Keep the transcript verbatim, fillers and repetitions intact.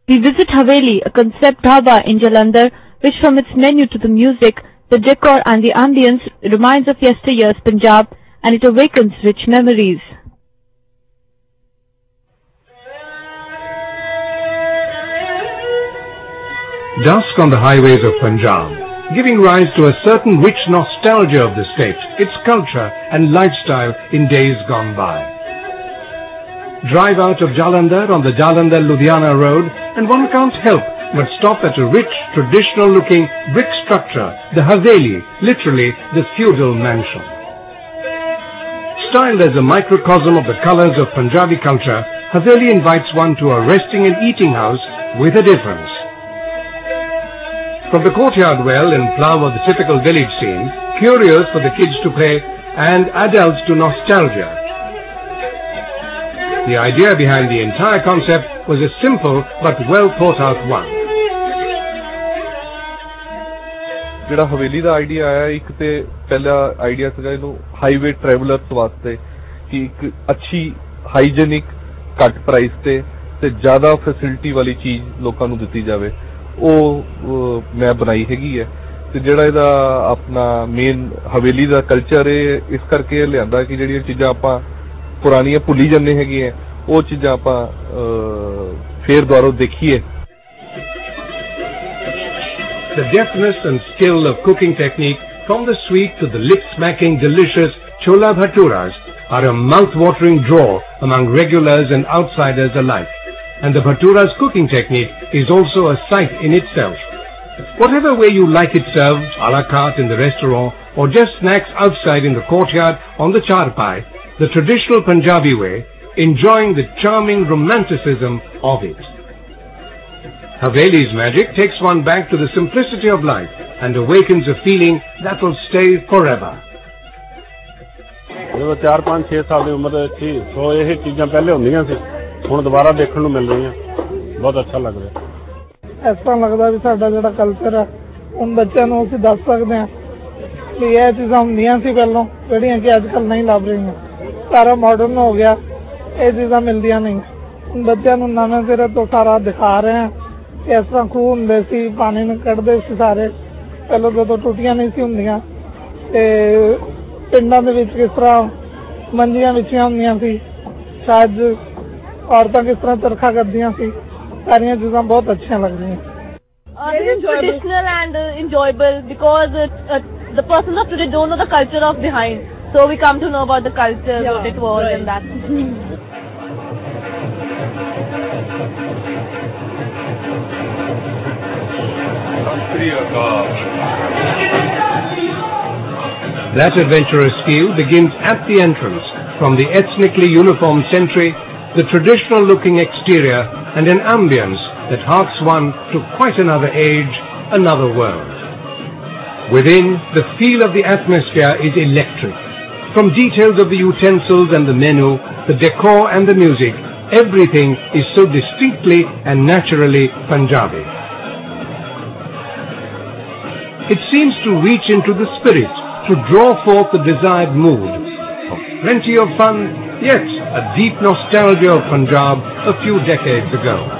We visit Haveli, a concept dhaba in Jalandhar, which from its menu to the music, the decor and the ambience reminds of yesteryear's Punjab, and it awakens rich memories. Dusk on the highways of Punjab, giving rise to a certain rich nostalgia of the state, its culture and lifestyle in days gone by. Drive out of Jalandhar on the Jalandhar-Ludhiana road and one can't help but stop at a rich, traditional-looking brick structure, the Haveli, literally the feudal mansion. Styled as a microcosm of the colors of Punjabi culture, Haveli invites one to a resting and eating house with a difference. From the courtyard well in plough of the typical village scene, curios for the kids to play and adults to nostalgia. The idea behind the entire concept was a simple but well thought out one. ਜਿਹੜਾ ਹਵੇਲੀ ਦਾ idea ਆਇਆ, ਇੱਕ ਤੇ ਪਹਿਲਾ idea ਸੀਗਾ ਇਹਨੂੰ highway travellers ਵਾਸਤੇ ਕਿ ਇੱਕ ਅੱਛੀ ਹਾਈਜੀਨਿਕ ਘੱਟ ਪ੍ਰਾਈਸ ਤੇ ਤੇ ਜ਼ਿਆਦਾ ਫੈਸਿਲਿਟੀ ਵਾਲੀ ਚੀਜ਼ ਲੋਕਾਂ ਨੂੰ ਦਿੱਤੀ ਜਾਵੇ, ਉਹ ਮੈਂ ਬਣਾਈ ਹੈਗੀ ਹੈ। ਤੇ ਜਿਹੜਾ ਇਹਦਾ ਆਪਣਾ ਮੇਨ ਹਵੇਲੀ ਦਾ ਕਲਚਰ ਹੈ, ਇਸ ਕਰਕੇ ਲਿਆਂਦਾ ਕਿ ਜਿਹੜੀਆਂ ਚੀਜ਼ਾਂ ਆਪਾਂ ਪੁਰਾਣੀਆਂ ਭੁੱਲੀ ਜਾਂਦੇ ਹੈਗੇ ਆ, ਉਹ ਚੀਜ਼ਾਂ ਆਪਾਂ ਫੇਰ ਦੁਬਾਰਾ ਦੇਖੀਏ। The deftness and skill of cooking technique, from the sweet to the lip-smacking delicious chola bhaturas, are a mouth-watering draw among regulars and outsiders alike. And the bhatura's cooking technique is also a sight in itself. Whatever way you like it served, a la carte in the restaurant, or just snacks outside in the courtyard on the charpai, the traditional Punjabi way, enjoying the charming romanticism of it. Haveli's magic takes one back to the simplicity of life and awakens a feeling that will stay forever. ਜਦੋਂ ਚਾਰ ਪੰਜ ਛੇ ਸਾਲ ਦੀ ਉਮਰ ਵਿੱਚ ਸੀ, ਸੋ ਇਹ ਚੀਜ਼ਾਂ ਪਹਿਲੇ ਹੁੰਦੀਆਂ ਸੀ, ਹੁਣ ਦੁਬਾਰਾ ਦੇਖਣ ਨੂੰ ਮਿਲ ਰਹੀਆਂ, ਬਹੁਤ ਅੱਛਾ ਲੱਗ ਰਿਹਾ। ਇਸ ਤਰ੍ਹਾਂ ਲੱਗਦਾ ਵੀ ਸਾਡਾ ਜਿਹੜਾ ਕਲਚਰ ਹੈ, ਹੁਣ ਬੱਚਿਆਂ ਨੂੰ ਅਸੀਂ ਦੱਸ ਸਕਦੇ ਹਾਂ ਵੀ ਇਹ ਚੀਜ਼ਾਂ ਹੁੰਦੀਆਂ ਸੀ ਪਹਿਲਾਂ, ਜਿਹੜੀਆਂ ਕਿ ਅੱਜ ਕੱਲ੍ਹ ਨਹੀਂ ਲੱਭ ਰਹੀਆਂ। ਸਾਰਾ ਮਾਡਰਨ ਹੋ ਗਿਆ, ਇਹ ਚੀਜ਼ਾਂ ਮਿਲਦੀਆਂ ਨਹੀਂ। ਹੁਣ ਬੱਚਿਆਂ ਨੂੰ ਨਵੇਂ ਸਿਰੇ ਤੋਂ ਸਾਰਾ ਦਿਖਾ ਰਹੇ ਹਾਂ। ਇਸ ਤਰ੍ਹਾਂ ਖੂਹ ਹੁੰਦੇ ਸੀ, ਪਾਣੀ ਨੂੰ ਕੱਢਦੇ ਸੀ ਸਾਰੇ, ਪਹਿਲਾਂ ਜਦੋਂ ਟੁੱਟੀਆਂ ਨਹੀਂ ਸੀ ਹੁੰਦੀਆਂ, ਤੇ ਪਿੰਡਾਂ ਦੇ ਵਿੱਚ ਕਿਸ ਤਰ੍ਹਾਂ ਮੰਜੀਆਂ ਵਿਛੀਆਂ ਹੁੰਦੀਆਂ ਸੀ, ਛੱਜ ਔਰਤਾਂ ਕਿਸ ਤਰ੍ਹਾਂ ਚਰਖਾ ਕਰਦੀਆਂ ਸੀ, ਸਾਰੀਆਂ ਚੀਜ਼ਾਂ ਬਹੁਤ ਅੱਛੀਆਂ ਲੱਗਦੀਆਂ। It is traditional and uh, enjoyable because uh, uh, the persons of today don't know the culture of behind, so we come to know about the culture, yeah, what it was, right, and that. That adventurous feel begins at the entrance, from the ethnically uniformed sentry, the traditional-looking exterior, and an ambience that harks one to quite another age, another world. Within, the feel of the atmosphere is electric. From details of the utensils and the menu, the decor and the music, everything is so distinctly and naturally Punjabi. It seems to reach into the spirit, to draw forth the desired mood of plenty of fun, yet a deep nostalgia of Punjab a few decades ago.